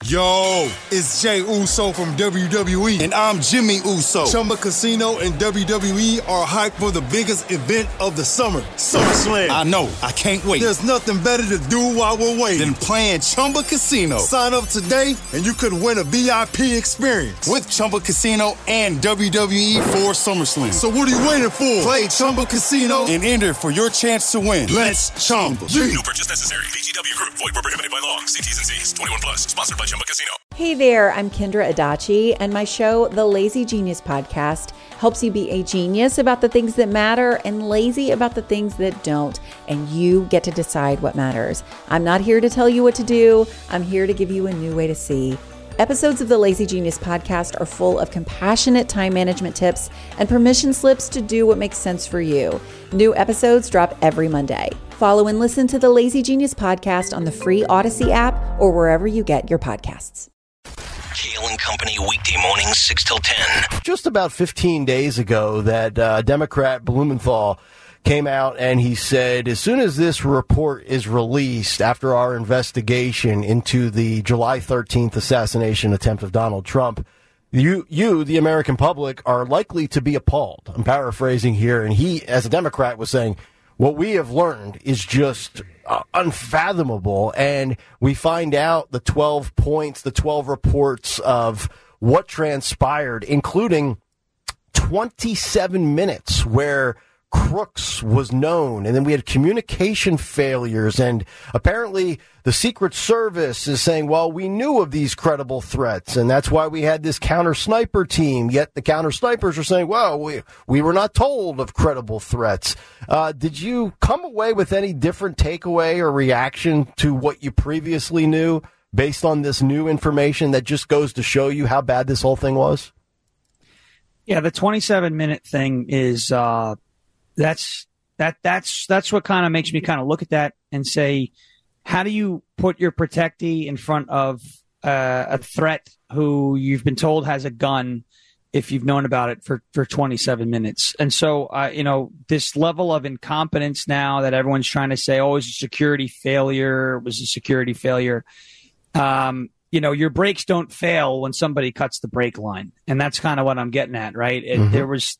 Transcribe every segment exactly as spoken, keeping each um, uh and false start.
Yo, it's Jay Uso from W W E, and I'm Jimmy Uso. Chumba Casino and W W E are hyped for the biggest event of the summer, SummerSlam. I know, I can't wait. There's nothing better to do while we're waiting than playing Chumba Casino. Sign up today, and you could win a V I P experience with Chumba Casino and W W E for SummerSlam. So what are you waiting for? Play Chumba Casino and enter for your chance to win. Let's Chumba. No purchase necessary. V G W Group. Void where prohibited by law. See T's and C's. twenty-one plus. Sponsored by Chumba Casino. Hey there, I'm Kendra Adachi, and my show, The Lazy Genius Podcast, helps you be a genius about the things that matter and lazy about the things that don't, and you get to decide what matters. I'm not here to tell you what to do. I'm here to give you a new way to see. Episodes of the Lazy Genius Podcast are full of compassionate time management tips and permission slips to do what makes sense for you. New episodes drop every Monday. Follow and listen to the Lazy Genius Podcast on the free Odyssey app or wherever you get your podcasts. Kale and Company weekday mornings, six till ten. Just about fifteen days ago that uh, Democrat Blumenthal came out and he said, as soon as this report is released after our investigation into the July thirteenth assassination attempt of Donald Trump, you, you, the American public, are likely to be appalled. I'm paraphrasing here. And he, as a Democrat, was saying, what we have learned is just uh, unfathomable. And we find out the twelve points, the twelve reports of what transpired, including twenty-seven minutes where Crooks was known, and then we had communication failures, and apparently the Secret Service is saying, well, we knew of these credible threats, and that's why we had this counter-sniper team, yet the counter-snipers are saying, well, we, we were not told of credible threats. Uh, did you come away with any different takeaway or reaction to what you previously knew based on this new information that just goes to show you how bad this whole thing was? Yeah, the twenty-seven minute thing is... Uh... That's that that's that's what kind of makes me kind of look at that and say, how do you put your protectee in front of uh, a threat who you've been told has a gun if you've known about it for, for twenty-seven minutes? And so, uh, you know, this level of incompetence now that everyone's trying to say, oh, it was a security failure, it was a security failure. Um, you know, your brakes don't fail when somebody cuts the brake line. And that's kind of what I'm getting at, right? It, mm-hmm. There was...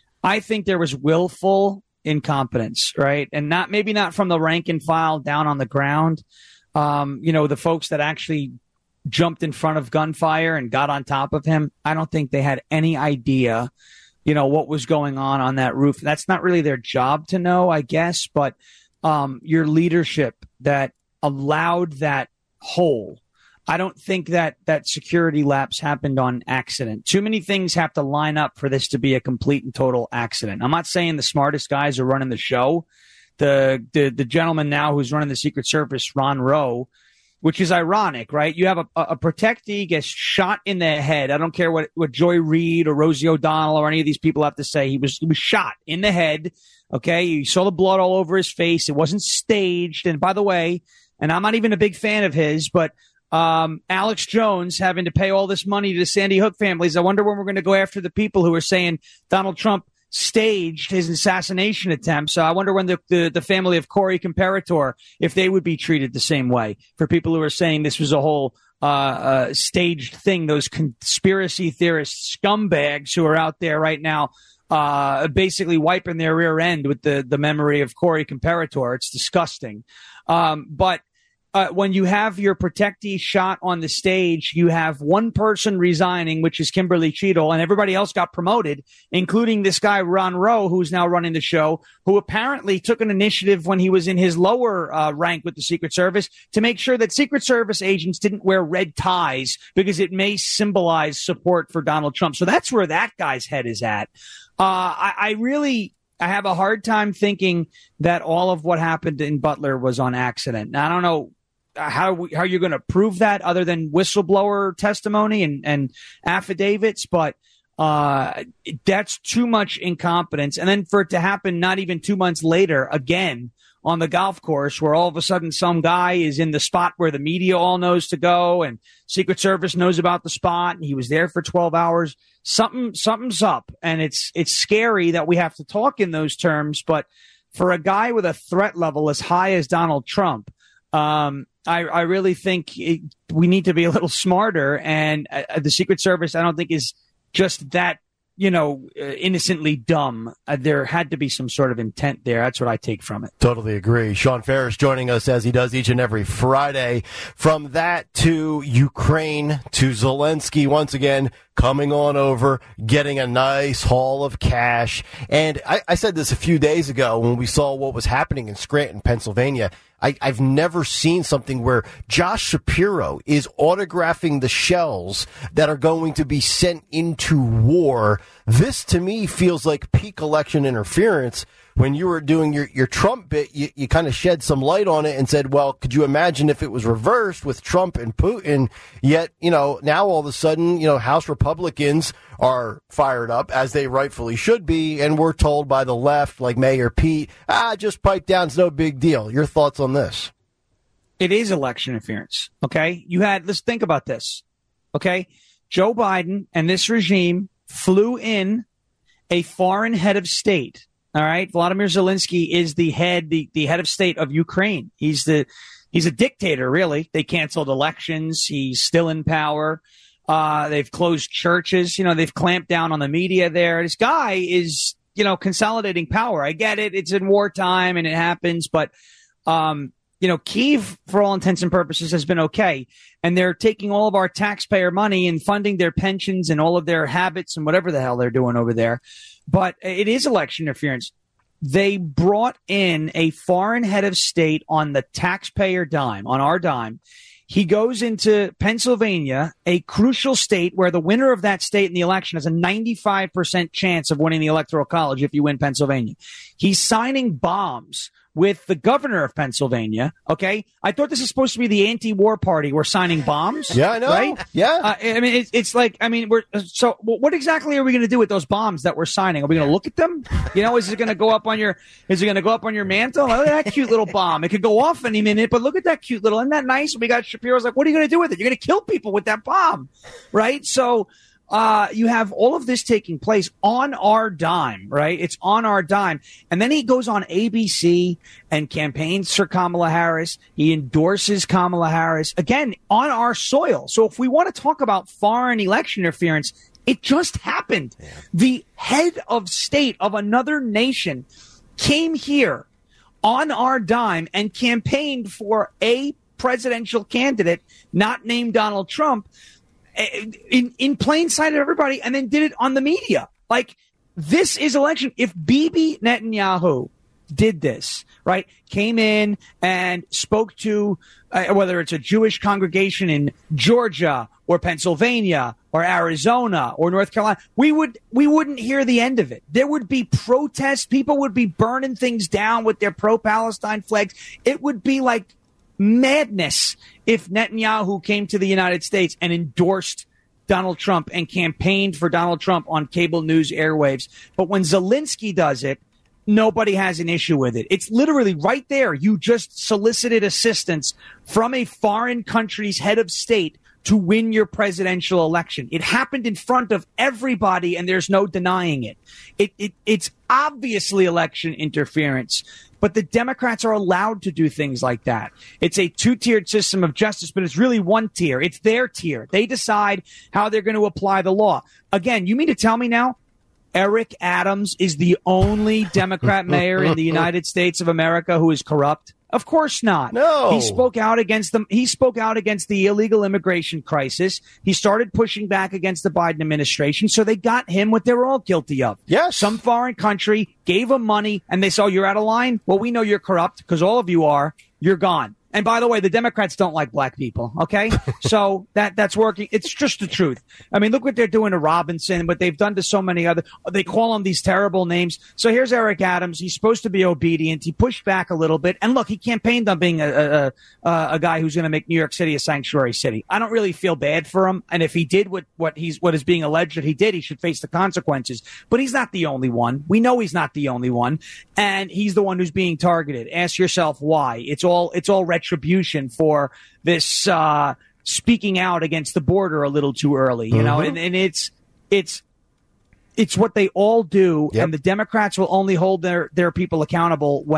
I think there was willful incompetence, right? And not maybe not from the rank and file down on the ground. Um, you know, the folks that actually jumped in front of gunfire and got on top of him, I don't think they had any idea, you know, what was going on on that roof. That's not really their job to know, I guess, but um, your leadership that allowed that hole. I don't think that that security lapse happened on accident. Too many things have to line up for this to be a complete and total accident. I'm not saying the smartest guys are running the show. The the, the gentleman now who's running the Secret Service, Ron Rowe, which is ironic, right? You have a, a protectee gets shot in the head. I don't care what, what Joy Reid or Rosie O'Donnell or any of these people have to say. He was he was shot in the head. Okay, you saw the blood all over his face. It wasn't staged. And by the way, and I'm not even a big fan of his, but Um, Alex Jones having to pay all this money to the Sandy Hook families. I wonder when we're going to go after the people who are saying Donald Trump staged his assassination attempt. So I wonder when the, the, the family of Corey Comparator, if they would be treated the same way for people who are saying this was a whole uh, uh, staged thing. Those conspiracy theorist scumbags who are out there right now uh, basically wiping their rear end with the, the memory of Corey Comparator. It's disgusting. Um, but Uh, when you have your protectee shot on the stage, you have one person resigning, which is Kimberly Cheadle, and everybody else got promoted, including this guy, Ron Rowe, who's now running the show, who apparently took an initiative when he was in his lower uh, rank with the Secret Service to make sure that Secret Service agents didn't wear red ties because it may symbolize support for Donald Trump. So that's where that guy's head is at. Uh, I, I really... I have a hard time thinking that all of what happened in Butler was on accident. Now, I don't know how we, how you're going to prove that other than whistleblower testimony and, and affidavits, but uh, that's too much incompetence. And then for it to happen not even two months later, again, on the golf course where all of a sudden some guy is in the spot where the media all knows to go and Secret Service knows about the spot and he was there for twelve hours. Something, something's up, and it's it's scary that we have to talk in those terms. But for a guy with a threat level as high as Donald Trump, um, I, I really think it, we need to be a little smarter. And uh, the Secret Service, I don't think, is just that, you know, uh, innocently dumb. Uh, there had to be some sort of intent there. That's what I take from it. Totally agree. Sean Ferris joining us as he does each and every Friday. From that to Ukraine to Zelensky once again coming on over, getting a nice haul of cash. And I, I said this a few days ago when we saw what was happening in Scranton, Pennsylvania. I, I've never seen something where Josh Shapiro is autographing the shells that are going to be sent into war. This, to me, feels like peak election interference. When you were doing your, your Trump bit, you, you kind of shed some light on it and said, well, could you imagine if it was reversed with Trump and Putin? Yet, you know, now all of a sudden, you know, House Republicans are fired up, as they rightfully should be, and we're told by the left, like Mayor Pete, ah, just pipe down, it's no big deal. Your thoughts on this? It is election interference, okay? You had, let's think about this, okay? Joe Biden and this regime flew in a foreign head of state. All right. Vladimir Zelensky is the head, the, the head of state of Ukraine. He's the, he's a dictator, really. They canceled elections. He's still in power. Uh, they've closed churches. You know, they've clamped down on the media there. This guy is, you know, consolidating power. I get it. It's in wartime and it happens. But, um, you know, Kyiv, for all intents and purposes, has been okay. And they're taking all of our taxpayer money and funding their pensions and all of their habits and whatever the hell they're doing over there. But it is election interference. They brought in a foreign head of state on the taxpayer dime, on our dime. He goes into Pennsylvania, a crucial state where the winner of that state in the election has a ninety-five percent chance of winning the Electoral College if you win Pennsylvania. He's signing bombs with the governor of Pennsylvania. Okay. I thought this is supposed to be the anti-war party. We're signing bombs. Yeah, I know. Right? Yeah. Uh, I mean, it's, it's like, I mean, we're, so what exactly are we going to do with those bombs that we're signing? Are we going to look at them? You know, is it going to go up on your, is it going to go up on your mantle? Look at that cute little bomb. It could go off any minute, but look at that cute little, isn't that nice? We got Shapiro's like, what are you going to do with it? You're going to kill people with that bomb. Right. So, Uh, you have all of this taking place on our dime, right? It's on our dime. And then he goes on A B C and campaigns for Kamala Harris. He endorses Kamala Harris, again, on our soil. So if we want to talk about foreign election interference, it just happened. Yeah. The head of state of another nation came here on our dime and campaigned for a presidential candidate not named Donald Trump, in, in plain sight of everybody, and then did it on the media. Like, this is election. If Bibi Netanyahu did this, right, came in and spoke to, uh, whether it's a Jewish congregation in Georgia or Pennsylvania or Arizona or North Carolina, we would, we wouldn't hear the end of it. There would be protests. People would be burning things down with their pro-Palestine flags. It would be like madness if Netanyahu came to the United States and endorsed Donald Trump and campaigned for Donald Trump on cable news airwaves. But when Zelensky does it, nobody has an issue with it. It's literally right there. You just solicited assistance from a foreign country's head of state to win your presidential election. It happened in front of everybody, and there's no denying it. It, it it's obviously election interference. But the Democrats are allowed to do things like that. It's a two-tiered system of justice, but it's really one tier. It's their tier. They decide how they're going to apply the law. Again, you mean to tell me now Eric Adams is the only Democrat mayor in the United States of America who is corrupt? Of course not. No. He spoke out against them. He spoke out against the illegal immigration crisis. He started pushing back against the Biden administration. So they got him what they're all guilty of. Yes. Some foreign country gave him money and they said, oh, you're out of line? Well, we know you're corrupt because all of you are. You're gone. And by the way, the Democrats don't like black people. Okay. So that, that's working. It's just the truth. I mean, look what they're doing to Robinson, what they've done to so many other, they call them these terrible names. So here's Eric Adams. He's supposed to be obedient. He pushed back a little bit. And look, he campaigned on being a, a, a, a guy who's going to make New York City a sanctuary city. I don't really feel bad for him. And if he did what, what he's, what is being alleged that he did, he should face the consequences. But he's not the only one. We know he's not the only one. And he's the one who's being targeted. Ask yourself why. It's all, it's all retribution for this uh, speaking out against the border a little too early, you mm-hmm. know, and, and it's it's it's what they all do. Yep. And the Democrats will only hold their, their people accountable when it's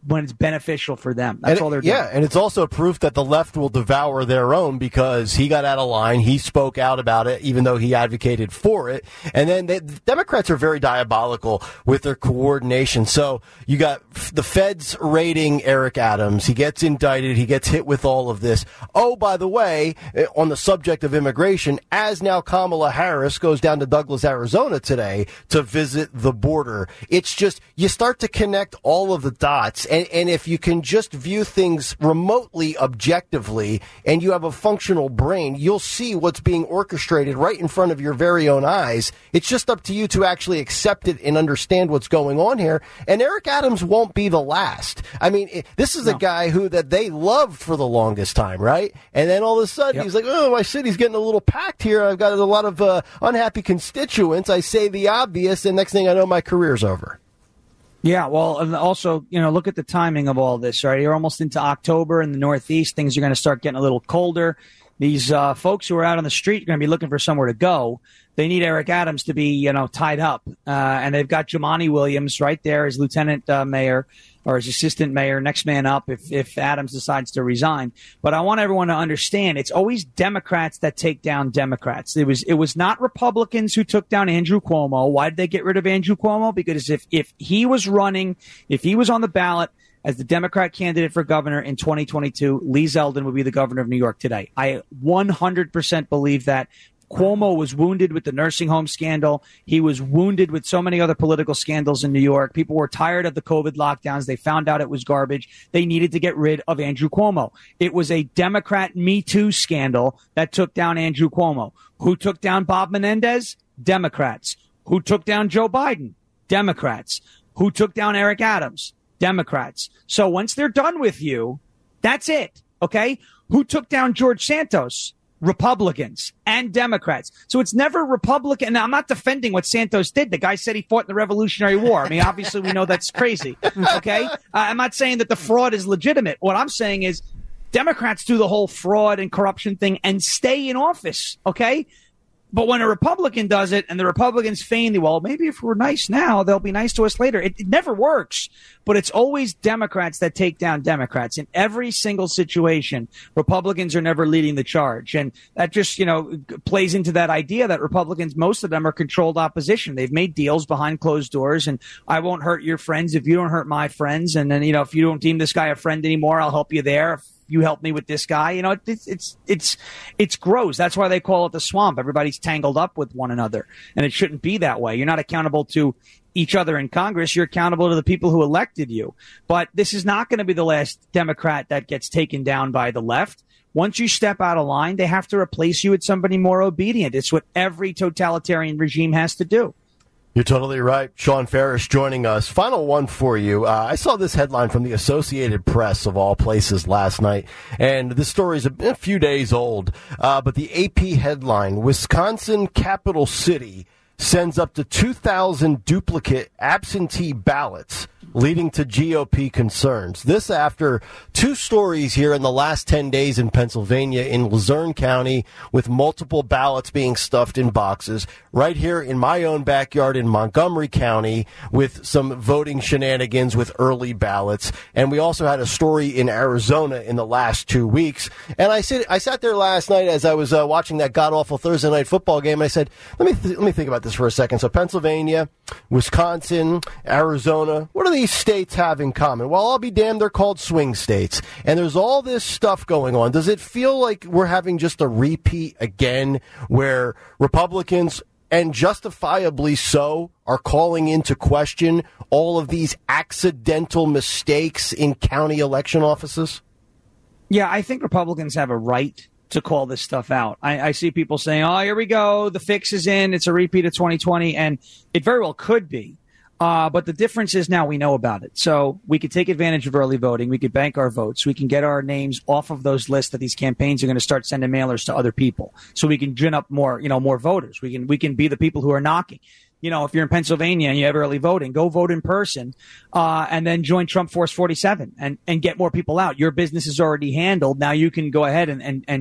when it's beneficial for them. That's and all they're it, doing. Yeah, and it's also proof that the left will devour their own because he got out of line. He spoke out about it, even though he advocated for it. And then they, the Democrats are very diabolical with their coordination. So you got the feds raiding Eric Adams. He gets indicted. He gets hit with all of this. Oh, by the way, on the subject of immigration, as now Kamala Harris goes down to Douglas, Arizona today to visit the border. It's just, you start to connect all of the dots. And, and if you can just view things remotely objectively and you have a functional brain, you'll see what's being orchestrated right in front of your very own eyes. It's just up to you to actually accept it and understand what's going on here. And Eric Adams won't be the last. I mean, it, this is no. a guy who that they loved for the longest time, right? And then all of a sudden yep. he's like, oh, my city's getting a little packed here. I've got a lot of uh, unhappy constituents. I say the obvious, and next thing I know, my career's over. Yeah, well, and also, you know, look at the timing of all this, right? You're almost into October in the Northeast. Things are going to start getting a little colder. These uh, folks who are out on the street are going to be looking for somewhere to go. They need Eric Adams to be, you know, tied up. Uh, and they've got Jumaane Williams right there as lieutenant uh, mayor or as assistant mayor, next man up if, if Adams decides to resign. But I want everyone to understand it's always Democrats that take down Democrats. It was it was not Republicans who took down Andrew Cuomo. Why did they get rid of Andrew Cuomo? Because if, if he was running, if he was on the ballot as the Democrat candidate for governor in twenty twenty-two, Lee Zeldin would be the governor of New York today. I one hundred percent believe that. Cuomo was wounded with the nursing home scandal. He was wounded with so many other political scandals in New York. People were tired of the COVID lockdowns. They found out it was garbage. They needed to get rid of Andrew Cuomo. It was a Democrat Me Too scandal that took down Andrew Cuomo. Who took down Bob Menendez? Democrats. Who took down Joe Biden? Democrats. Who took down Eric Adams? Democrats. So once they're done with you, that's it. Okay? Who took down George Santos? Republicans and Democrats. So it's never Republican. Now, I'm not defending what Santos did. The guy said he fought in the Revolutionary War. I mean, obviously, we know that's crazy. Okay? Uh, I'm not saying that the fraud is legitimate. What I'm saying is Democrats do the whole fraud and corruption thing and stay in office. Okay? But when a Republican does it and the Republicans feign, well, maybe if we're nice now, they'll be nice to us later. It, it never works. But it's always Democrats that take down Democrats. In every single situation, Republicans are never leading the charge. And that just, you know, plays into that idea that Republicans, most of them are controlled opposition. They've made deals behind closed doors. And I won't hurt your friends if you don't hurt my friends. And then, you know, if you don't deem this guy a friend anymore, I'll help you there. If you help me with this guy, you know, it's, it's, it's, it's gross. That's why they call it the swamp. Everybody's tangled up with one another, and it shouldn't be that way. You're not accountable to each other in Congress. You're accountable to the people who elected you. But this is not going to be the last Democrat that gets taken down by the left. Once you step out of line, they have to replace you with somebody more obedient. It's what every totalitarian regime has to do. You're totally right. Sean Ferris joining us. Final one for you. Uh, I saw this headline from the Associated Press, of all places, last night. And this story is a, a few days old. Uh, but the A P headline, Wisconsin Capital City sends up to two thousand duplicate absentee ballots, leading to G O P concerns. This after two stories here in the last ten days in Pennsylvania, in Luzerne County, with multiple ballots being stuffed in boxes. Right here in my own backyard in Montgomery County, with some voting shenanigans with early ballots. And we also had a story in Arizona in the last two weeks. And I said, I sat there last night as I was uh, watching that god-awful Thursday night football game, and I said, let me th- let me think about this for a second. So Pennsylvania, Wisconsin, Arizona, what are these states have in common? Well, I'll be damned, they're called swing states. And there's all this stuff going on. Does it feel like we're having just a repeat again, where Republicans, and justifiably so, are calling into question all of these accidental mistakes in county election offices? Yeah, I think Republicans have a right to call this stuff out. I, I see people saying, oh, here we go, the fix is in, it's a repeat of twenty twenty, and it very well could be. Uh, but the difference is now we know about it. So we could take advantage of early voting. We could bank our votes. We can get our names off of those lists that these campaigns are going to start sending mailers to other people. So we can gin up more, you know, more voters. We can, we can be the people who are knocking. You know, if you're in Pennsylvania and you have early voting, go vote in person, uh, and then join Trump Force forty-seven and, and get more people out. Your business is already handled. Now you can go ahead and, and, and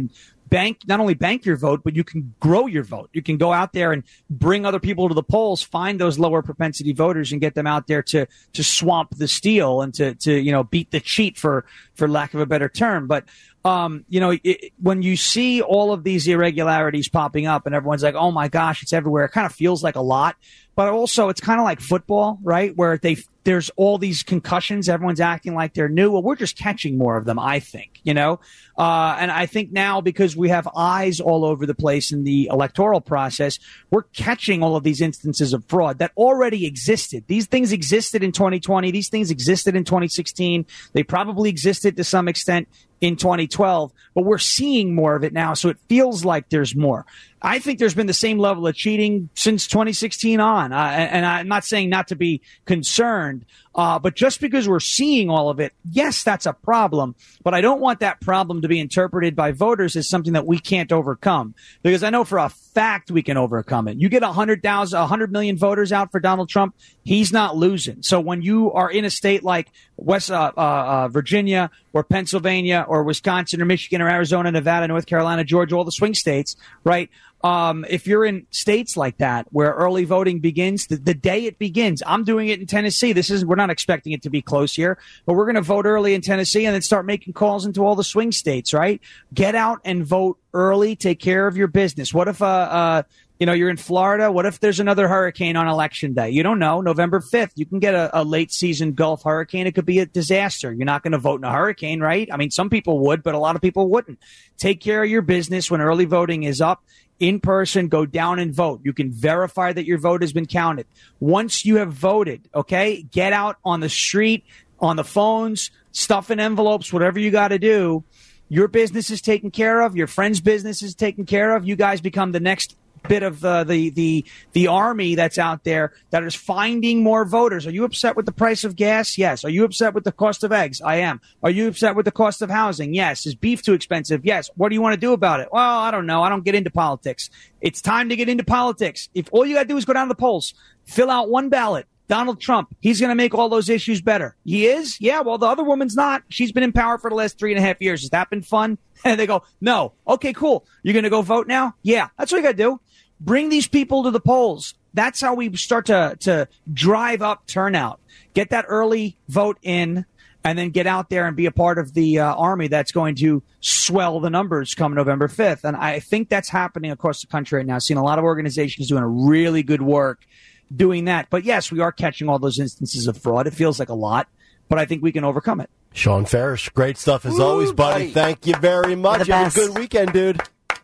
bank, not only bank your vote, but you can grow your vote. You can go out there and bring other people to the polls, find those lower propensity voters and get them out there to, to swamp the steal and to, to, you know, beat the cheat for, for lack of a better term. But, um, you know, it, when you see all of these irregularities popping up and everyone's like, oh my gosh, it's everywhere. It kind of feels like a lot, but also it's kind of like football, right? Where they, there's all these concussions. Everyone's acting like they're new. Well, we're just catching more of them, I think, you know? Uh, and I think now because we have eyes all over the place in the electoral process, we're catching all of these instances of fraud that already existed. These things existed in twenty twenty. These things existed in twenty sixteen. They probably existed to some extent in twenty twelve, but we're seeing more of it now. So it feels like there's more. I think there's been the same level of cheating since twenty sixteen on. Uh, and I'm not saying not to be concerned, uh, but just because we're seeing all of it, yes, that's a problem. But I don't want that problem to be interpreted by voters as something that we can't overcome, because I know for a fact we can overcome it. You get one hundred thousand, one hundred million voters out for Donald Trump, he's not losing. So when you are in a state like West uh, uh, uh, Virginia or Pennsylvania or Wisconsin or Michigan or Arizona, Nevada, North Carolina, Georgia, all the swing states, right? Um, if you're in states like that where early voting begins, the, the day it begins, I'm doing it in Tennessee. This is, we're not expecting it to be close here, but we're going to vote early in Tennessee and then start making calls into all the swing states, right? Get out and vote early. Take care of your business. What if, uh, uh, you know, you're in Florida. What if there's another hurricane on election day? You don't know. November fifth, you can get a, a late season Gulf hurricane. It could be a disaster. You're not going to vote in a hurricane, right? I mean, some people would, but a lot of people wouldn't. Take care of your business when early voting is up. In person, go down and vote. You can verify that your vote has been counted. Once you have voted, okay, get out on the street, on the phones, stuff in envelopes, whatever you got to do. Your business is taken care of. Your friend's business is taken care of. You guys become the next bit of uh, the the the army that's out there that is finding more voters. Are you upset with the price of gas? Yes. Are you upset with the cost of eggs? I am. Are you upset with the cost of housing? Yes. Is beef too expensive? Yes. What do you want to do about it? Well, I don't know. I don't get into politics. It's time to get into politics. If all you got to do is go down to the polls, fill out one ballot. Donald Trump, he's going to make all those issues better. He is? Yeah, well, the other woman's not. She's been in power for the last three and a half years. Has that been fun? And they go, no. Okay, cool. You're going to go vote now? Yeah, that's what you got to do. Bring these people to the polls. That's how we start to, to drive up turnout. Get that early vote in, and then get out there and be a part of the uh, army that's going to swell the numbers come November fifth. And I think that's happening across the country right now. I've seen a lot of organizations doing a really good work doing that. But yes, we are catching all those instances of fraud. It feels like a lot, but I think we can overcome it. Sean Farish, great stuff as Ooh, always, buddy. buddy. Thank you very much. Have a good weekend, dude.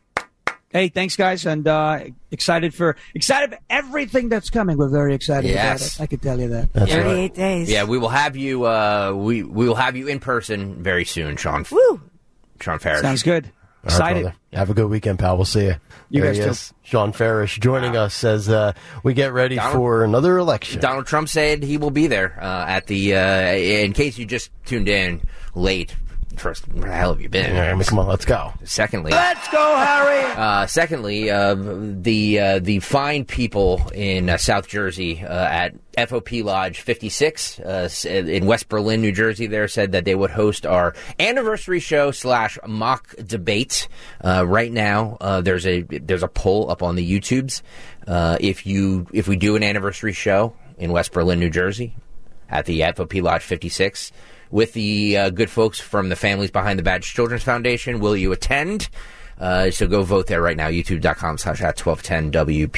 Hey, thanks, guys, and uh, excited for excited for everything that's coming. We're very excited yes. about it. I can tell you that. That's thirty-eight right. days. Yeah, we will have you. Uh, we we will have you in person very soon, Sean. Woo! Sean Farish. Sounds good. Excited. Right, have a good weekend, pal. We'll see you. You there guys he too. is, Sean Farish, joining wow. us as uh, we get ready Donald, for another election. Donald Trump said he will be there uh, at the. Uh, in case you just tuned in late. First, where the hell have you been? Yeah, I mean, come on, let's go. Secondly, let's go, Harry. Uh, secondly, uh, the uh, the fine people in uh, South Jersey uh, at F O P Lodge fifty-six uh, in West Berlin, New Jersey, there said that they would host our anniversary show slash mock debate. Uh, right now, uh, there's a there's a poll up on the YouTubes. Uh, if you if we do an anniversary show in West Berlin, New Jersey, at the F O P Lodge fifty-six. With the uh, good folks from the Families Behind the Badge Children's Foundation, will you attend? Uh, so go vote there right now, youtube.com slash at twelve ten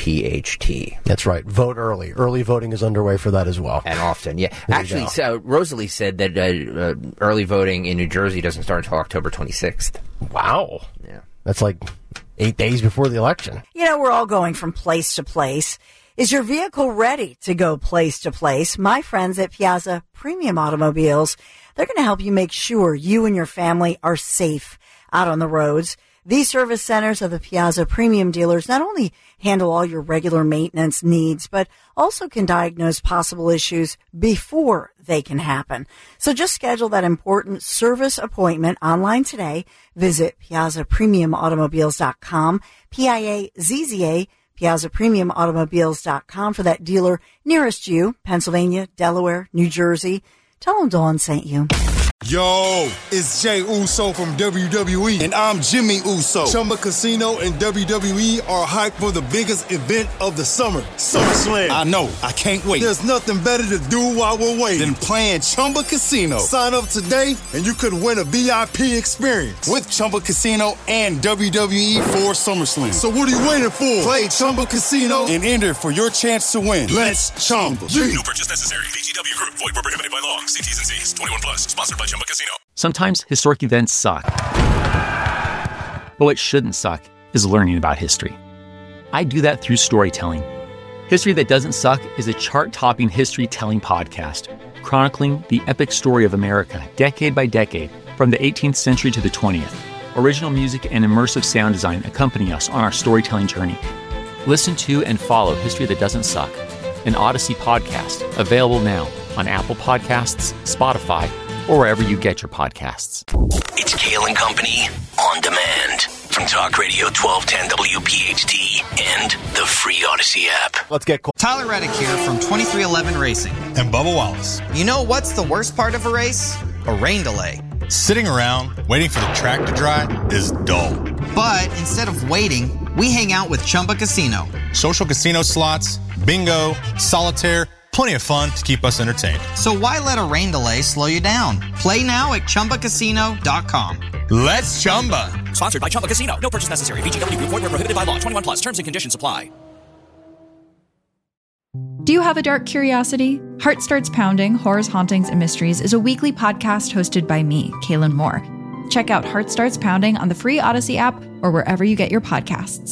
WPHT. That's right. Vote early. Early voting is underway for that as well. And often, yeah. There Actually, so Rosalie said that uh, uh, early voting in New Jersey doesn't start until October twenty-sixth. Wow. Yeah. That's like eight days before the election. You know, we're all going from place to place. Is your vehicle ready to go place to place? My friends at Piazza Premium Automobiles, they're going to help you make sure you and your family are safe out on the roads. These service centers of the Piazza Premium dealers not only handle all your regular maintenance needs, but also can diagnose possible issues before they can happen. So just schedule that important service appointment online today. Visit piazza premium automobiles dot com, P I A Z Z A, piazza premium automobiles dot com for that dealer nearest you, Pennsylvania, Delaware, New Jersey. Tell them Dawn sent you. Yo, it's Jay Uso from W W E, and I'm Jimmy Uso. Chumba Casino and W W E are hyped for the biggest event of the summer, SummerSlam. I know, I can't wait. There's nothing better to do while we're waiting than playing Chumba Casino. Sign up today, and you could win a V I P experience with Chumba Casino and W W E for SummerSlam. So what are you waiting for? Play Chumba Casino and enter for your chance to win. Let's Chumba. No purchase necessary. V G W Group. Void where prohibited by law. See T's and C's. twenty-one plus. Sponsored by Chumba Casino. Sometimes historic events suck. But what shouldn't suck is learning about history. I do that through storytelling. History That Doesn't Suck is a chart-topping history-telling podcast chronicling the epic story of America decade by decade from the eighteenth century to the twentieth. Original music and immersive sound design accompany us on our storytelling journey. Listen to and follow History That Doesn't Suck, an Odyssey podcast, available now on Apple Podcasts, Spotify, or wherever you get your podcasts. It's Kale and Company on demand from Talk Radio twelve ten W P H T and the free Odyssey app. Let's get Tyler Reddick here from twenty-three eleven Racing. And Bubba Wallace. You know what's the worst part of a race? A rain delay. Sitting around waiting for the track to dry is dull. But instead of waiting, we hang out with Chumba Casino. Social casino slots, bingo, solitaire, plenty of fun to keep us entertained. So why let a rain delay slow you down? Play now at Chumba Casino dot com. Let's Chumba. Sponsored by Chumba Casino. No purchase necessary. V G W Group. Void where prohibited by law. twenty-one plus. Terms and conditions apply. Do you have a dark curiosity? Heart Starts Pounding, Horrors, Hauntings, and Mysteries is a weekly podcast hosted by me, Kaylin Moore. Check out Heart Starts Pounding on the free Odyssey app or wherever you get your podcasts.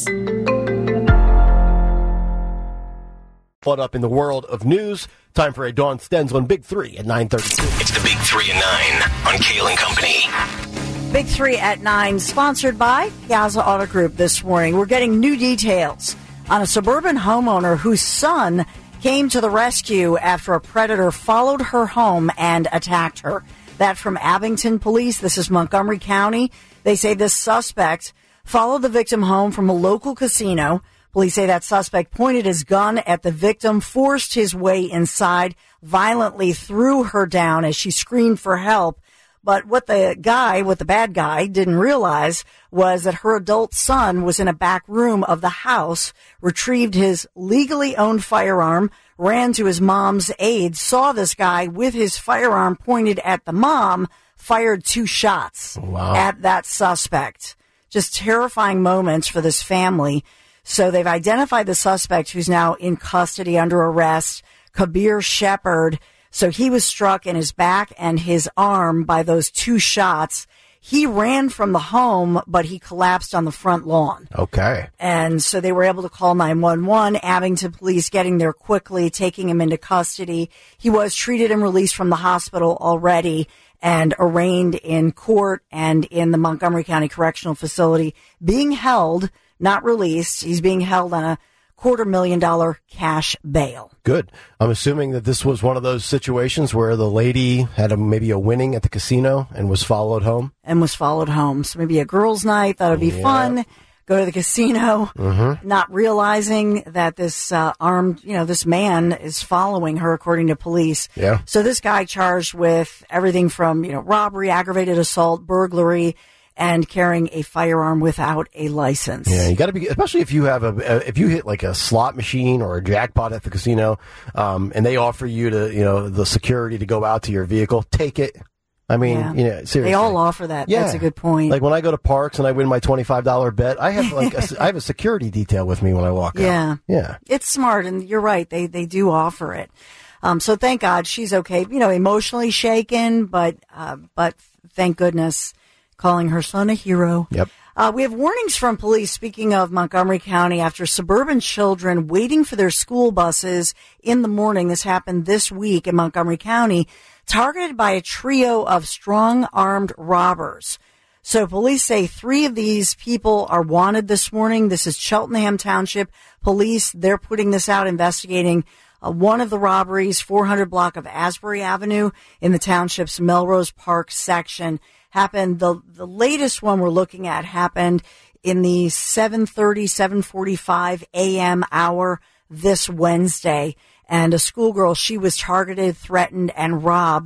Caught up in the world of news. Time for a Dawn Stens on Big Three at nine thirty-two. It's the Big Three at nine on Kale and Company. Big Three at nine, sponsored by Piazza Auto Group this morning. We're getting new details on a suburban homeowner whose son came to the rescue after a predator followed her home and attacked her. That from Abington Police. This is Montgomery County. They say this suspect followed the victim home from a local casino. Police say that suspect pointed his gun at the victim, forced his way inside, violently threw her down as she screamed for help. But what the guy, what the bad guy didn't realize was that her adult son was in a back room of the house, retrieved his legally owned firearm, ran to his mom's aid, saw this guy with his firearm pointed at the mom, fired two shots wow. at that suspect. Just terrifying moments for this family. So they've identified the suspect, who's now in custody under arrest, Kabir Shepard. So he was struck in his back and his arm by those two shots. He ran from the home, but he collapsed on the front lawn. Okay. And so they were able to call nine one one, Abington Police getting there quickly, taking him into custody. He was treated and released from the hospital already and arraigned in court and in the Montgomery County Correctional Facility, being held, not released. He's being held on a quarter million dollar cash bail. Good. I'm assuming that this was one of those situations where the lady had a, maybe a winning at the casino and was followed home. And was followed home. So maybe a girls' night, that would be yeah. fun. Go to the casino, mm-hmm. not realizing that this uh, armed, you know, this man is following her, according to police. Yeah. So this guy charged with everything from, you know, robbery, aggravated assault, burglary, and carrying a firearm without a license. Yeah, you got to be, especially if you have a, if you hit like a slot machine or a jackpot at the casino, um, and they offer you to, you know, the security to go out to your vehicle, take it. I mean, yeah. you know, seriously. They all offer that. Yeah. That's a good point. Like when I go to Parks and I win my twenty-five dollars bet, I have like a, I have a security detail with me when I walk yeah. out. Yeah. It's smart, and you're right. They, they do offer it. Um, so thank God she's okay. You know, emotionally shaken, but, uh, but thank goodness. Calling her son a hero. Yep. Uh, we have warnings from police, speaking of Montgomery County, after suburban children waiting for their school buses in the morning. This happened this week in Montgomery County, targeted by a trio of strong-armed robbers. So police say three of these people are wanted this morning. This is Cheltenham Township Police. They're putting this out, investigating uh, one of the robberies, four hundred block of Asbury Avenue in the township's Melrose Park section. Happened, the the latest one we're looking at happened in the seven thirty, seven forty-five a.m. hour this Wednesday. And a schoolgirl, she was targeted, threatened, and robbed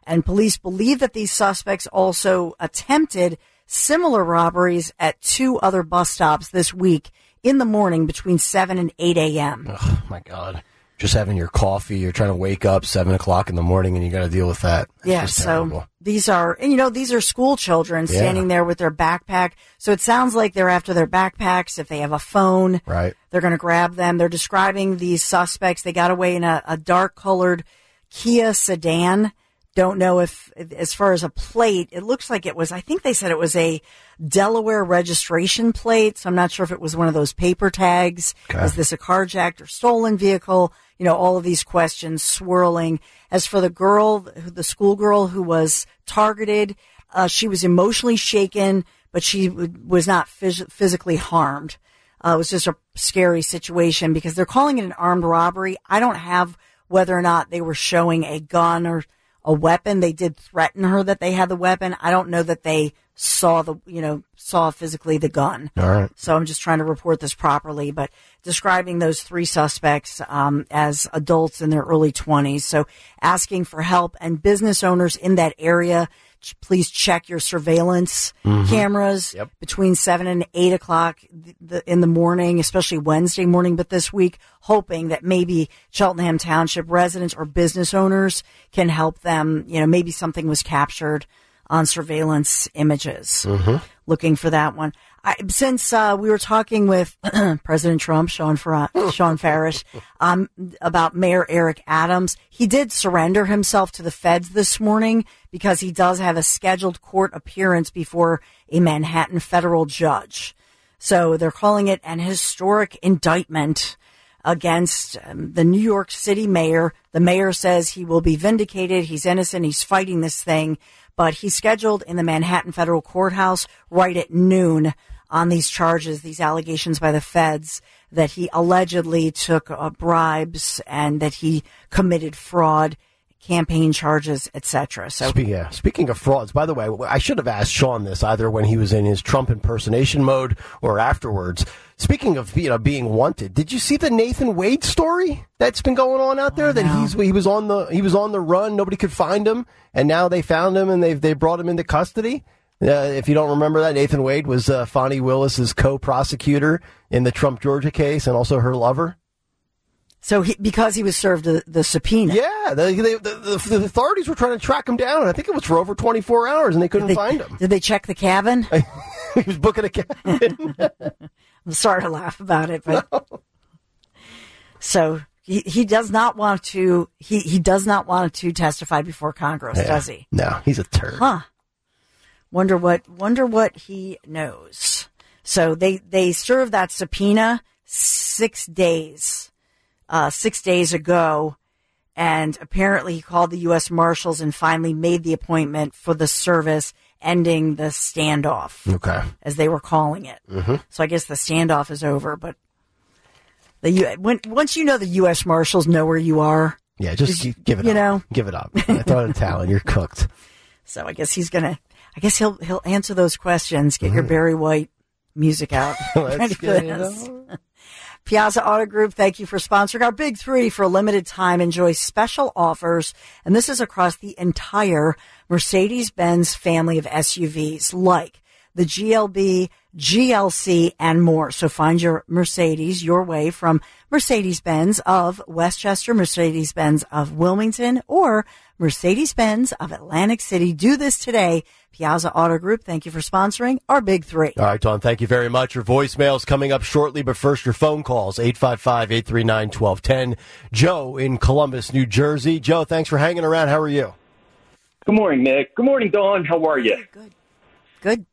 And police believe that these suspects also attempted similar robberies at two other bus stops this week in the morning between seven and eight a.m. Oh, my God. Just having your coffee, you're trying to wake up seven o'clock in the morning and you got to deal with that. That's yeah, just so terrible. These are, and you know, these are school children Yeah. standing there with their backpack. So it sounds like they're after their backpacks. If they have a phone, right, they're going to grab them. They're describing these suspects. They got away in a, a dark colored Kia sedan. Don't know if, as far as a plate, it looks like it was, I think they said it was a Delaware registration plate. So I'm not sure if it was one of those paper tags. Okay. Is this a carjacked or stolen vehicle? You know, all of these questions swirling. As for the girl, the schoolgirl who was targeted, uh, she was emotionally shaken, but she w- was not phys- physically harmed. Uh, it was just a scary situation because they're calling it an armed robbery. I don't have whether or not they were showing a gun or a weapon. They did threaten her that they had the weapon. I don't know that they saw the, you know, saw physically the gun. All right. So I'm just trying to report this properly, but describing those three suspects um, as adults in their early twenties. So asking for help, and business owners in that area, ch- please check your surveillance Mhm. cameras Yep. between seven and eight o'clock th- the, in the morning, especially Wednesday morning, but this week, hoping that maybe Cheltenham Township residents or business owners can help them. You know, maybe something was captured on surveillance images. Mm-hmm. Looking for that one. I, since uh, we were talking with President Trump, Sean, Fer- Sean Farish, um, about Mayor Eric Adams, he did surrender himself to the feds this morning because he does have a scheduled court appearance before a Manhattan federal judge. So they're calling it an historic indictment against um, the New York City mayor. The mayor says he will be vindicated. He's innocent. He's fighting this thing. But he's scheduled in the Manhattan Federal Courthouse right at noon on these charges, these allegations by the feds that he allegedly took uh, bribes and that he committed fraud, campaign charges, et cetera. So, Spe- yeah. Speaking of frauds, by the way, I should have asked Sean this either when he was in his Trump impersonation mode or afterwards. Speaking of, you know, being wanted, did you see the Nathan Wade story that's been going on out there? Oh, that no. he's he was on the he was on the run, nobody could find him, and now they found him and they they brought him into custody. Uh, if you don't remember that, Nathan Wade was uh, Fonnie Willis's co-prosecutor in the Trump Georgia case, and also her lover. so he, because he was served the, the subpoena. Yeah, the, the, the, the authorities were trying to track him down. I think it was for over twenty-four hours, and they couldn't Did they- find him. Did they check the cabin? He was booking a cabin. I'm sorry to laugh about it, but so he, he does not want to he, he does not want to testify before Congress, Yeah. does he? No, he's a turd. Huh. Wonder what wonder what he knows. So they they served that subpoena six days, uh, six days ago, and apparently he called the U S Marshals and finally made the appointment for the service, ending the standoff, Okay. as they were calling it. Mm-hmm. So I guess the standoff is over, but the U- when once you know the U S Marshals know where you are, Yeah, just gi- give it you up. know. Give it up. Throw in a towel and you're cooked. So I guess he's gonna. I guess he'll he'll answer those questions. Get your Barry White music out. Let's Ready for get it this. on. Piazza Auto Group, thank you for sponsoring our Big Three for a limited time. Enjoy special offers, and this is across the entire Mercedes-Benz family of S U Vs, like the G L B, G L C, and more. So find your Mercedes your way from Mercedes-Benz of Westchester, Mercedes-Benz of Wilmington, or Mercedes-Benz of Atlantic City. Do this today. Piazza Auto Group, thank you for sponsoring our Big Three. All right, Dawn, thank you very much. Your voicemail's coming up shortly, but first your phone calls, eight five five, eight three nine, one two one zero. Joe in Columbus, New Jersey. Joe, thanks for hanging around. How are you? Good morning, Nick. Good morning, Dawn. How are you? Good. Good.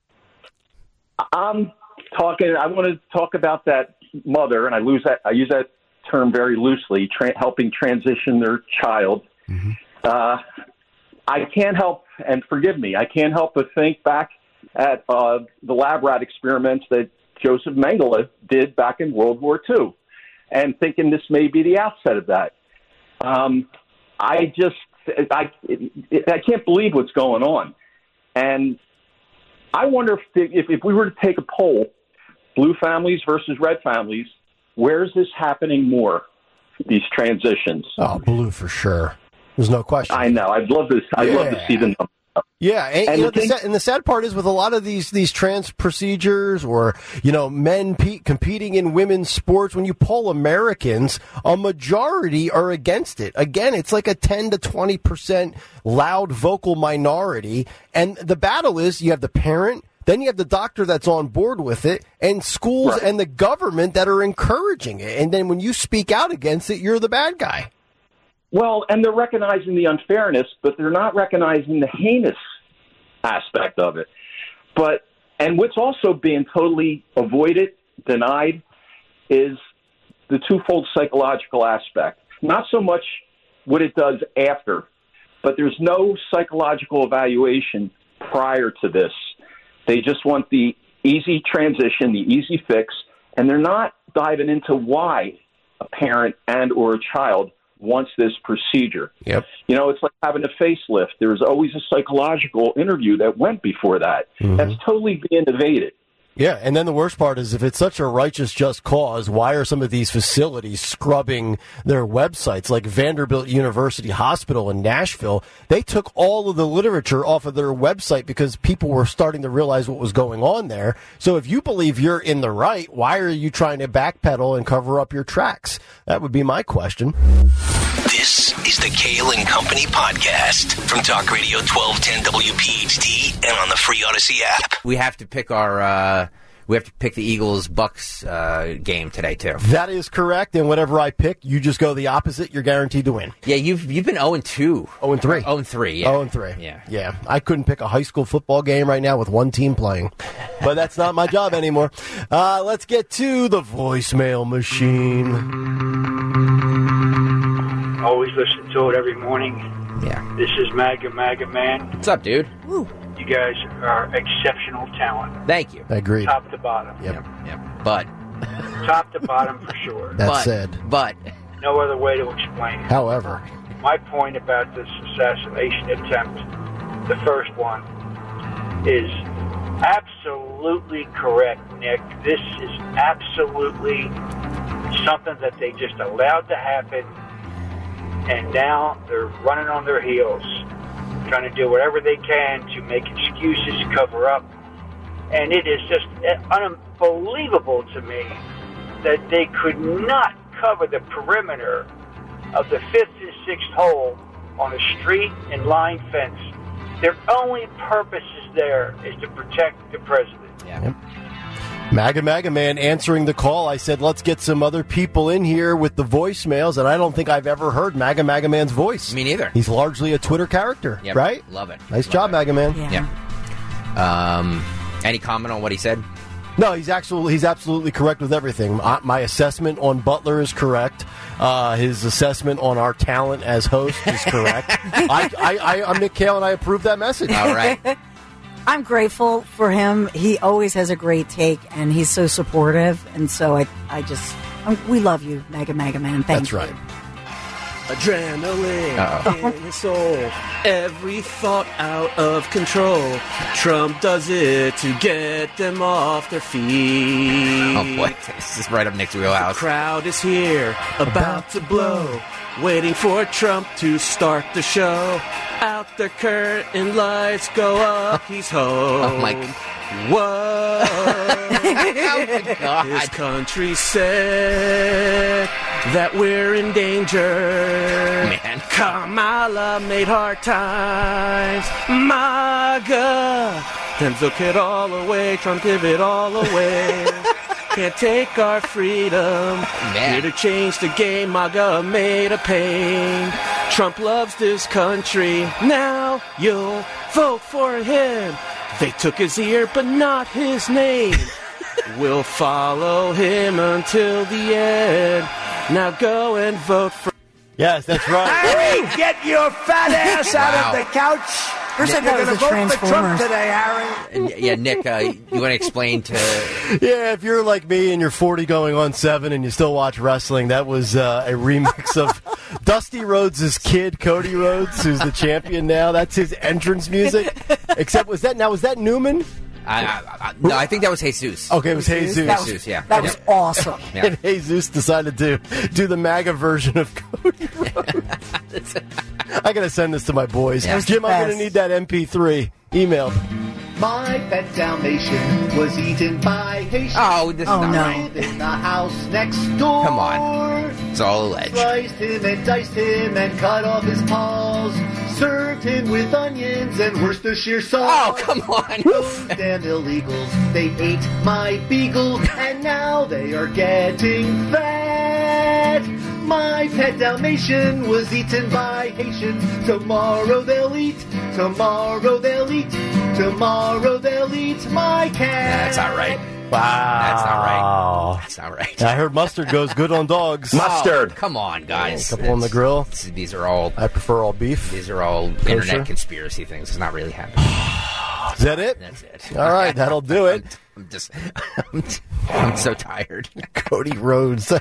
I'm talking, I want to talk about that mother, and I lose that, I use that term very loosely, tra- helping transition their child. Mm-hmm. Uh, I can't help, and forgive me, I can't help but think back at uh, the lab rat experiments that Joseph Mengele did back in World War Two, and thinking this may be the outset of that. Um, I just, I, I can't believe what's going on. And I wonder if, if if we were to take a poll, blue families versus red families, where is this happening more, these transitions? Oh, blue for sure. There's no question. I know. I'd love to. I'd Yeah. love to see the numbers. Yeah, and, And you know, the the thing- sad, and the sad part is with a lot of these these trans procedures, or you know, men pe- competing in women's sports. When you poll Americans, a majority are against it. Again, it's like a ten to twenty percent loud vocal minority, and the battle is you have the parent. Then you have the doctor that's on board with it, and schools Right. and the government that are encouraging it. And then when you speak out against it, you're the bad guy. Well, and they're recognizing the unfairness, but they're not recognizing the heinous aspect of it. But and what's also being totally avoided, denied, is the twofold psychological aspect. Not so much what it does after, but there's no psychological evaluation prior to this. They just want the easy transition, the easy fix, and they're not diving into why a parent and or a child wants this procedure. Yep. You know, it's like having a facelift. There's always a psychological interview that went before that. Mm-hmm. That's totally being evaded. Yeah, and then the worst part is if it's such a righteous, just cause, why are some of these facilities scrubbing their websites? Like Vanderbilt University Hospital in Nashville, they took all of the literature off of their website because people were starting to realize what was going on there. So if you believe you're in the right, why are you trying to backpedal and cover up your tracks? That would be my question. This is the Kale and Company podcast from Talk Radio twelve ten W P H T and on the free Odyssey app. We have to pick our. Uh, we have to pick the Eagles Bucks uh, game today too. That is correct, and whatever I pick, you just go the opposite. You're guaranteed to win. Yeah, you've you've been zero and two. zero and three. zero and three. Yeah. zero and three. Yeah. Yeah. I couldn't pick a high school football game right now with one team playing, but that's not my job anymore. Uh, let's get to the voicemail machine. Always listen to it every morning. Yeah. This is MAGA MAGA Man. What's up, dude? Woo. You guys are exceptional talent. Thank you. Agreed. Top to bottom. Yep. Yep. But. Top to bottom for sure. That but, said. But. No other way to explain it. However. My point about this assassination attempt, the first one, is absolutely correct, Nick. This is absolutely something that they just allowed to happen, and now they're running on their heels, trying to do whatever they can to make excuses, cover up. And it is just unbelievable to me that they could not cover the perimeter of the fifth and sixth hole on a street and line fence. Their only purpose is there is to protect the president. Yeah. Yep. MAGA MAGA Man answering the call. I said, let's get some other people in here with the voicemails, and I don't think I've ever heard MAGA MAGA Man's voice. Me neither. He's largely a Twitter character, Yep. right? Love it. Nice Love job, it. MAGA Man. Yeah. Um, any comment on what he said? No, he's actually he's absolutely correct with everything. My, my assessment on Butler is correct. Uh, his assessment on our talent as host is correct. I, I, I, I'm Nick Kale, and I approve that message. All right. I'm grateful for him. He always has a great take, and he's so supportive. And so I, I just, um, we love you, MAGA MAGA Man. Thank That's you. right. Adrenaline Uh-oh. in his soul. Every thought out of control. Trump does it to get them off their feet. Oh boy, this is right up Nick's The wheelhouse. crowd is here, about to blow. Waiting for Trump to start the show. Out the curtain, lights go up, he's home. Oh my. Whoa. Oh my God. His country said that we're in danger. Man. Kamala made hard times. MAGA. Then took it all away. Trump give it all away. Can't take our freedom. Man. Here to change the game. MAGA made a pain. Trump loves this country. Now you'll vote for him. They took his ear, but not his name. We'll follow him until the end. Now go and vote for... Yes, that's right. Harry, get your fat ass out Wow. of the couch. First I You're thought it going was to the vote for Trump Transformers. today, Harry. And, yeah, Nick, uh, you want to explain to? Yeah, if you're like me and you're forty going on seven and you still watch wrestling, that was uh, a remix of Dusty Rhodes' kid, Cody Rhodes, who's the champion now. That's his entrance music. Except, was that now, was that Newman? I, I, I, no, I think that was Jesus. Okay, it was Jesus. That was, Jesus, yeah. That was yeah. awesome. Yeah. And Jesus decided to do the MAGA version of Cody Rhodes. I got to send this to my boys. Yeah. Jim, I'm going to need that M P three. Email. My pet Dalmatian was eaten by Haitians. Oh, this is Oh, not no. right. In the house next door. Come on. It's all alleged. Sliced him and diced him and cut off his paws. Served him with onions and Worcestershire sauce. Oh, come on. Those damn illegals, they ate my beagle, and now they are getting fat. My pet Dalmatian was eaten by Haitians. Tomorrow they'll eat, tomorrow they'll eat, tomorrow they'll eat my cat. That's not right. Wow. That's not right. That's not right. I heard mustard goes good on dogs. Oh, come on, guys. A couple on the grill. It's- These are all. I prefer all beef. These are all Kosher. internet conspiracy things. It's not really happening. Is that it? That's it. All right, that'll do it. I'm just. I'm, I'm so tired. Cody Rhodes.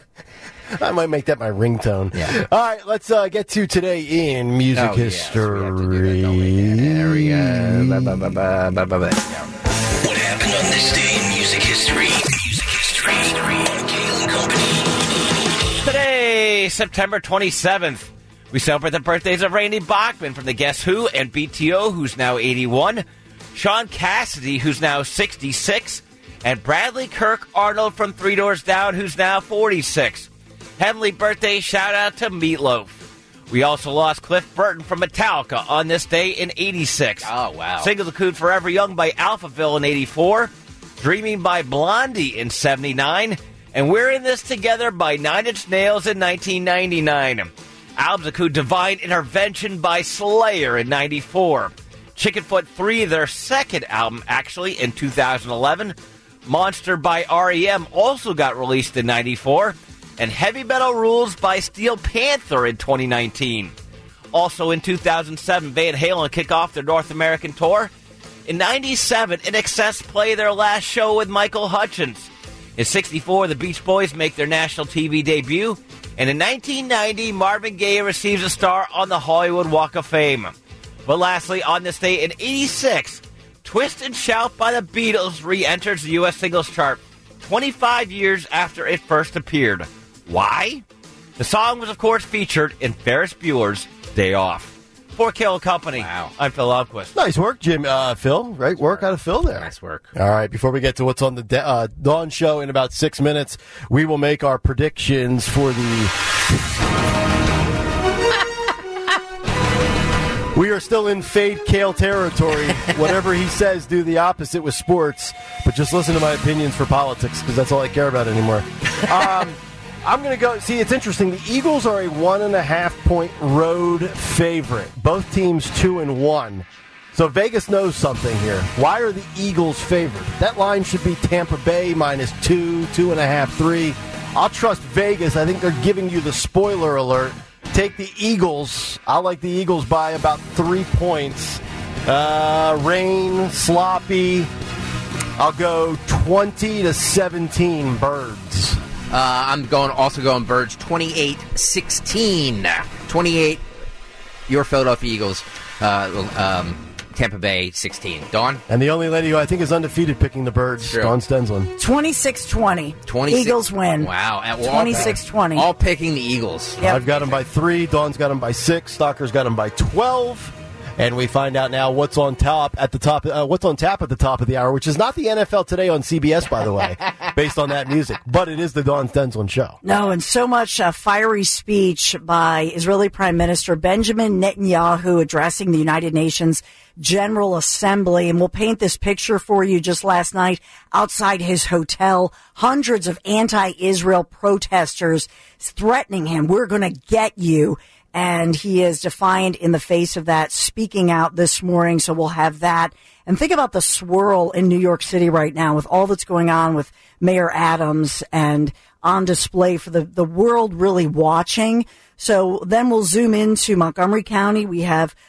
I might make that my ringtone. Yeah. All right, let's uh, get to today in music Oh, yes, history. we have to do that, don't we? There we go. Ba, ba, ba, ba, ba, ba. What happened on this day in music history? Music history on Kale and Company. Today, September twenty-seventh, we celebrate the birthdays of Randy Bachman from the Guess Who and B T O, who's now eighty-one, Sean Cassidy, who's now sixty-six, and Bradley Kirk Arnold from Three Doors Down, who's now forty-six. Heavenly birthday shout out to Meatloaf. We also lost Cliff Burton from Metallica on this day in eighty-six. Oh, wow. Singles include Forever Young by Alphaville in eighty-four, Dreaming by Blondie in seventy-nine, and We're in This Together by Nine Inch Nails in nineteen ninety-nine. Albums include Divine Intervention by Slayer in ninety-four, Chickenfoot three, their second album actually, in two thousand eleven, Monster by R E M also got released in ninety-four, and Heavy Metal Rules by Steel Panther in twenty nineteen. Also in two thousand seven, Van Halen kick off their North American tour. In ninety-seven, In Excess play their last show with Michael Hutchence. In sixty-four, the Beach Boys make their national T V debut. And in nineteen ninety, Marvin Gaye receives a star on the Hollywood Walk of Fame. But lastly, on this day in eighty-six, Twist and Shout by the Beatles re-enters the U S singles chart twenty-five years after it first appeared. Why? The song was, of course, featured in Ferris Bueller's Day Off. For Kale Company, wow. I'm Phil Alquist. Nice work, Jim. Uh, Phil, right? Work out of Phil there. Nice work. All right, before we get to what's on the da- uh, Dawn Show in about six minutes, we will make our predictions for the... We are still in Fade Kale territory. Whatever he says, do the opposite with sports. But just listen to my opinions for politics, because that's all I care about anymore. Um... I'm going to go. See, it's interesting. The Eagles are a one and a half point road favorite. Both teams two and one. So Vegas knows something here. Why are the Eagles favored? That line should be Tampa Bay minus two, two and a half, three. I'll trust Vegas. I think they're giving you the spoiler alert. Take the Eagles. I like the Eagles by about three points. Uh, rain, sloppy. I'll go twenty to seventeen Birds. Uh, I'm going also going Birds twenty-eight sixteen. twenty-eight, your Philadelphia Eagles. Uh, um, Tampa Bay sixteen. Dawn? And the only lady who I think is undefeated picking the Birds, True. Dawn Stenslin. twenty-six twenty. Eagles win. Wow. And we're twenty-six twenty. All, all picking the Eagles. Yep. I've got them by three. Dawn's got them by six. Stalker's got them by twelve. And we find out now what's on top at the top. Uh, what's on tap at the top of the hour, which is not the N F L Today on C B S, by the way, based on that music, but it is the Dawn Stenslin Show. No, and so much uh, fiery speech by Israeli Prime Minister Benjamin Netanyahu addressing the United Nations General Assembly. And we'll paint this picture for you. Just last night outside his hotel, hundreds of anti-Israel protesters threatening him. We're going to get you. And he is defiant in the face of that, speaking out this morning. So we'll have that. And think about the swirl in New York City right now with all that's going on with Mayor Adams and on display for the, the world really watching. So then we'll zoom into Montgomery County. We have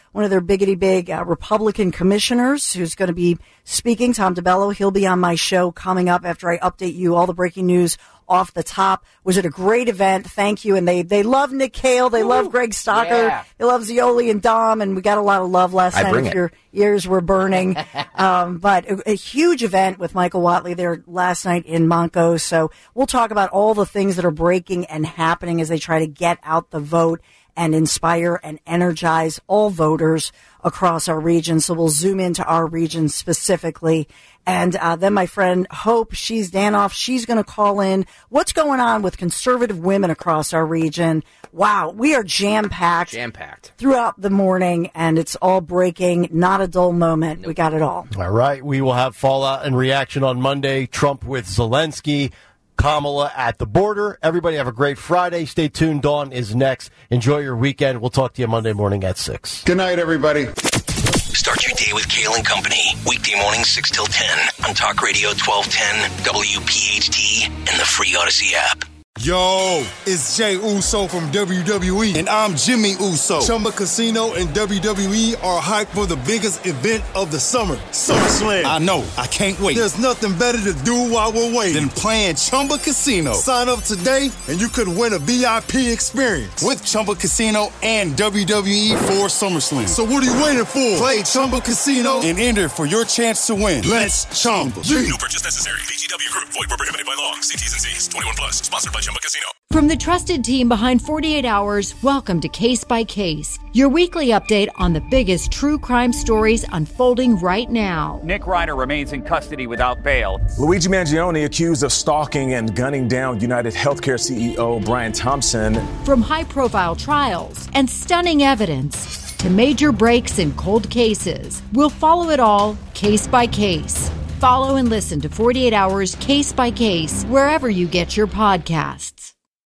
one of their biggity big uh, Republican commissioners who's going to be speaking, Tom DeBello. He'll be on my show coming up after I update you all the breaking news off the top. Was it a great event? Thank you. And they, they love Nick Cale. They Ooh, love Greg Stocker. Yeah. They love Zioli and Dom. And we got a lot of love last I night bring if it. your ears were burning. um, but a, a huge event with Michael Whatley there last night in Monco. So we'll talk about all the things that are breaking and happening as they try to get out the vote and inspire and energize all voters across our region. So we'll zoom into our region specifically. And uh, then my friend Hope, she's Danoff. She's going to call in. What's going on with conservative women across our region? Wow, we are jam-packed. Jam-packed. Throughout the morning, and it's all breaking. Not a dull moment. Nope. We got it all. All right. We will have fallout and reaction on Monday. Trump with Zelensky. Kamala at the border. Everybody have a great Friday. Stay tuned. Dawn is next. Enjoy your weekend. We'll talk to you Monday morning at six. Good night, everybody. Start your day with Kale and Company. Weekday mornings six till ten on Talk Radio twelve ten, W P H T, and the free Odyssey app. Yo, it's Jay Uso from W W E, and I'm Jimmy Uso. Chumba Casino and W W E are hyped for the biggest event of the summer, SummerSlam. I know, I can't wait. There's nothing better to do while we're waiting than playing Chumba Casino. Sign up today, and you could win a V I P experience with Chumba Casino and W W E for SummerSlam. So what are you waiting for? Play Chumba Casino and enter for your chance to win. Let's Chumba. No purchase necessary. V G W Group. Void where prohibited by law. See T's and C's. twenty-one plus. Sponsored by Chumba Casino. From the trusted team behind forty-eight hours, welcome to Case by Case, your weekly update on the biggest true crime stories unfolding right now. Nick Ryder remains in custody without bail. Luigi Mangione accused of stalking and gunning down United Healthcare C E O Brian Thompson. From high-profile trials and stunning evidence to major breaks in cold cases, we'll follow it all case by case. Follow and listen to forty-eight hours Case by Case wherever you get your podcasts.